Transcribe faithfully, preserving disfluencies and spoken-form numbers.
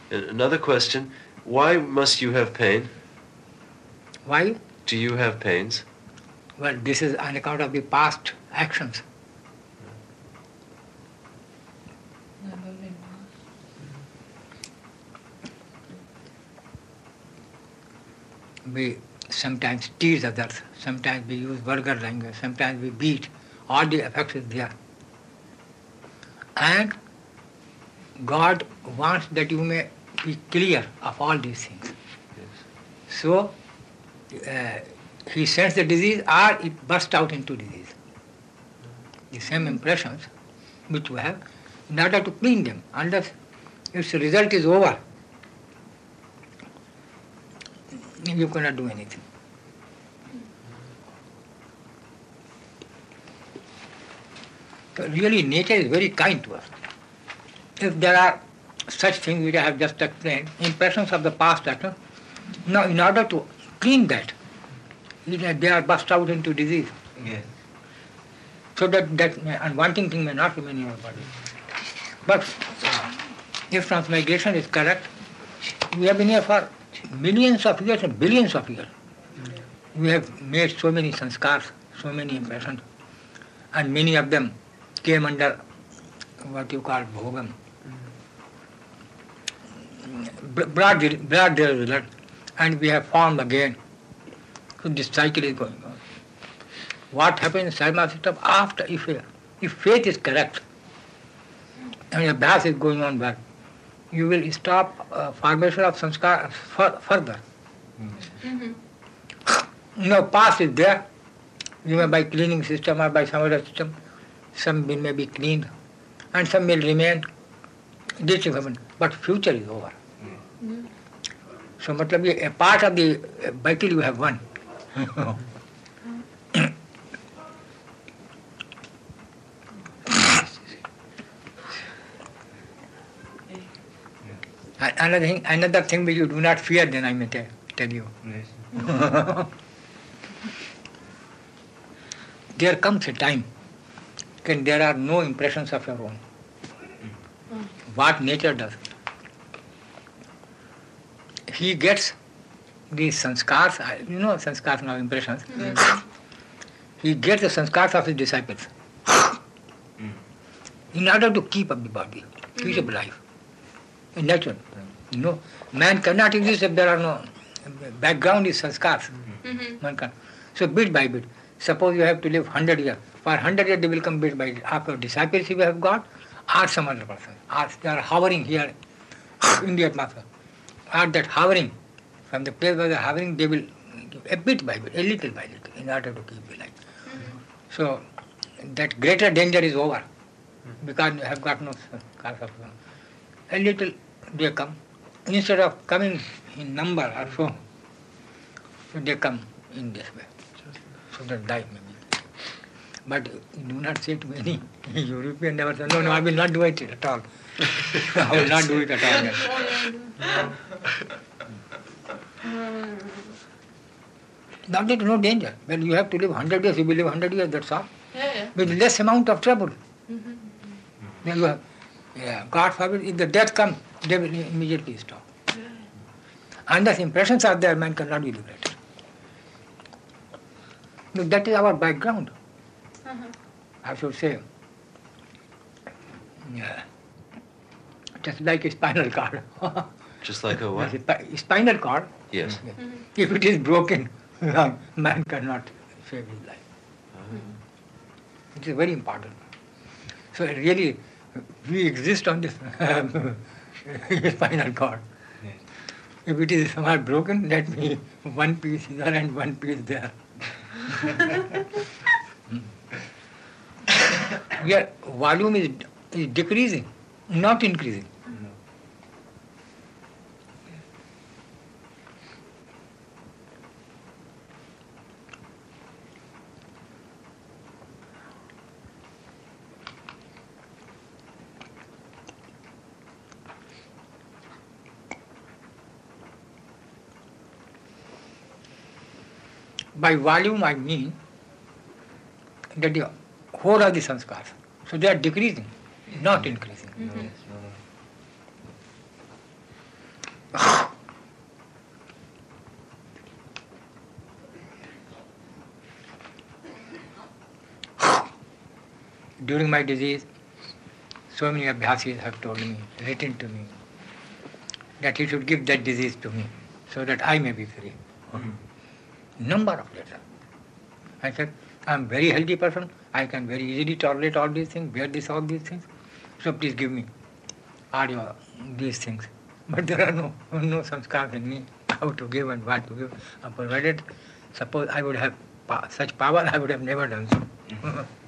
And another question, why must you have pain? Why? Do you have pains? Well, this is on account of the past actions. We sometimes tease others, sometimes we use vulgar language, sometimes we beat. All the effects is there. And God wants that you may be clear of all these things. Yes. So, uh, He sends the disease or it bursts out into disease. The same impressions which we have, in order to clean them, unless its result is over, you cannot do anything. So really nature is very kind to us. If there are such things which I have just explained, impressions of the past action, now in order to clean that, they are burst out into disease. Yes. So that, that unwanting thing may not remain in your body. But if transmigration is correct, we have been here for millions of years and billions of years. We have made so many sanskars, so many impressions, and many of them came under what you call bhogam. Brought, brought their result, and we have formed again. So this cycle is going on. What happens in Sarma system after, if, if faith is correct, and your abhyas is going on back, you will stop uh, formation of sanskar f- further. Mm-hmm. No, past is there. You may by cleaning system or by some other system, some will may be cleaned, and some will remain. This will happen, but future is over. Mm-hmm. So, matlab, a part of the battle you have won. Another thing, another thing which you do not fear, then I may tell, tell you. Yes. There comes a time when there are no impressions of your own. Mm. What nature does. He gets these sanskars, you know sanskars now, impressions. Mm. He gets the sanskars of his disciples mm. in order to keep up the body, keep mm. up life. In nature. You know, man cannot exist if there are no background is sanskars. Mm-hmm. Man can. So bit by bit. Suppose you have to live hundred years. For hundred years they will come bit by bit. After disciples you have got, or some other person. Or they are hovering here in the atmosphere. Or that hovering, from the place where they are hovering, they will give a bit by bit, a little by little, in order to keep the life. Mm-hmm. So that greater danger is over. Because you have got no sanskars of them. A little they come. Instead of coming in number or so, so they come in this way. So that die maybe. But do not say to any European never say, no, no, I will not do it at all. I will not do it at all. That is no danger. When you have to live hundred years, you will live hundred years, that's all. Yeah, yeah. With less amount of trouble. Mm-hmm. Then you have, yeah, God forbid, if the death comes, they will immediately stop. Yeah. Unless impressions are there, man cannot be liberated. Look, that is our background. Uh-huh. I should say, yeah, just like a spinal cord. Just like a what? A spinal cord. Yes. Mm-hmm. If it is broken, man cannot save his life. Uh-huh. It is very important. So really, we exist on this spinal cord. Yes. If it is somewhat broken, let me one piece here and one piece there. Your volume is, is decreasing, not increasing. No. By volume I mean that the whole of the sanskars, so they are decreasing, not increasing. Mm-hmm. during my disease, so many abhyasis have told me, written to me, that he should give that disease to me, so that I may be free. Mm-hmm. Number of letters. I said, I am a very healthy person, I can very easily tolerate all these things, bear this, all these things, so please give me all your, these things. But there are no, no sanskars in me, how to give and what to give. And provided, suppose I would have pa- such power, I would have never done so.